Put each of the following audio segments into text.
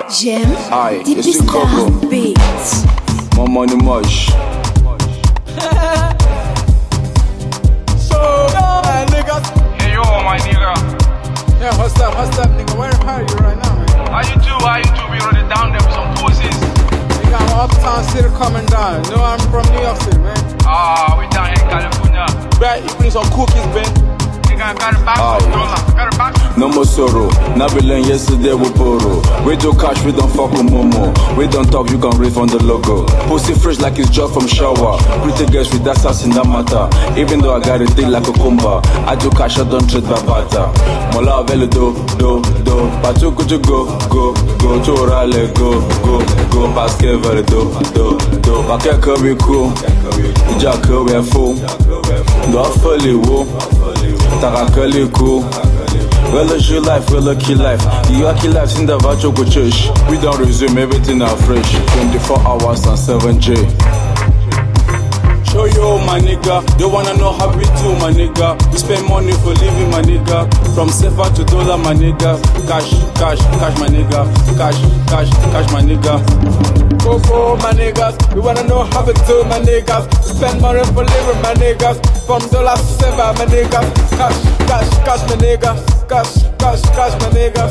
J'aime Aye, des it's Pista Coco. Beats. More money mush. My niggas. Hey yo, my nigga. Yeah, what's up, nigga? Where are you right now, man? How you do? We run it down there with some pussies. Nigga, I'm uptown city coming down. You know I'm from New York City, man. We down here in California. Right, you bring some cookies, man. Nigga, got a box Aye. of $1. Got a box. No more sorrow. Nabilen yesterday we borrow. We do cash, we don't fuck with Momo. We don't talk, you can read from the logo. Pussy fresh like it's just from shower. Pretty girls with that sass in that matter. Even though I got it thick like a kumba. I do cash, I don't trade by butter. Mola vele do. Patu kuju go. Chorale go. Basket vele do. Bake curry cool. Ija curry full. Do I fully woo. Tarakali cool. Well, a G life, well, a key life. The Yaki life in the Vacho go church. We don't resume everything are fresh. 24 hours and 7J. Show you, my nigga. You wanna know how we do, my nigga. We spend money for living, my nigga. From sefa to dollar, my nigga. Cash, my nigga. Cash, my nigga. Go, my niggas. We wanna know how we do, my niggas. Spend money for living, my niggas. From dollar to sefa, my niggas. Cash, my nigga. Cash, my nigga.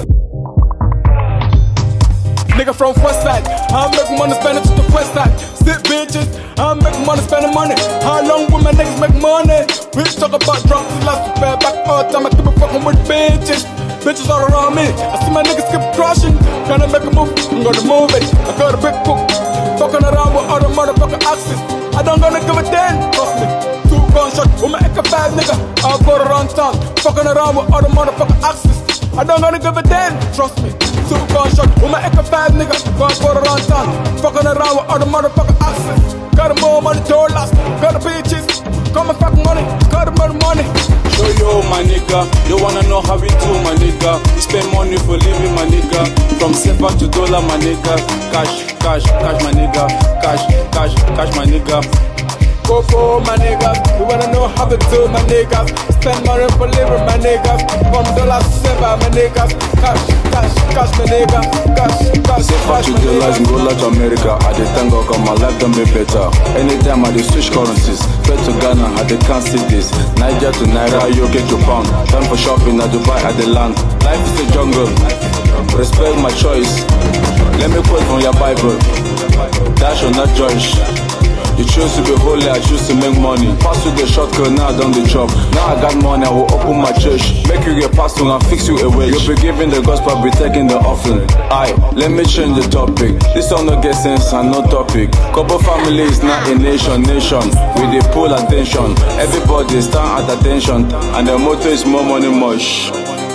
Nigga from west side, I'm making money, spend it to the west side. Sit bitches, I'm making money, spending money. How long will my niggas make money? We talk about drugs, it's like to pay back all time. I keep it fucking with bitches. Bitches all around me, I see my niggas keep crushing. Tryna make a move, I'm gonna move it. I got a big book, fucking around with all the motherfucking axes. I don't gonna give a damn, trust me. 2 gunshots with my AK-5, nigga. I'll go around town, fucking around with all the motherfucking axes. I don't gonna give a damn, trust me. 2 gunshots with my AK-5, nigga. Go around town, fucking around with all the motherfucking axes. Got more money, dollars, got the bitches. Got my fucking money, got the money. Show you, my nigga. You wanna know how we do, my nigga. We spend money for living, my nigga. From sefa to dollar, my nigga. Cash, my nigga. Cash, my nigga. Go, my niggas. We wanna know how to do, my niggas. Spend money for living, my niggas. From dollars to sefa, my niggas. Cash, my nigga. Cash, Sefa to dollars and go to America. I dey thank God 'cause my life done be better. Anytime I dey switch currencies. Fed to Ghana, I dey can't see this. Niger to Naira, UK to pound. Time for shopping, at Dubai, at the land. Life is a jungle. Respect my choice. Let me quote from your Bible. Dash or not judge. You choose to be holy, I choose to make money. Pass through the shortcut, now I done the job. Now I got money, I will open my church. Make you get passed on and fix you a wage. You'll be giving the gospel, be taking the offering. Aye, let me change the topic. This song no get sense and no topic. Couple family is not a nation. We dey pull attention. Everybody stand at attention. And the motto is more money mush.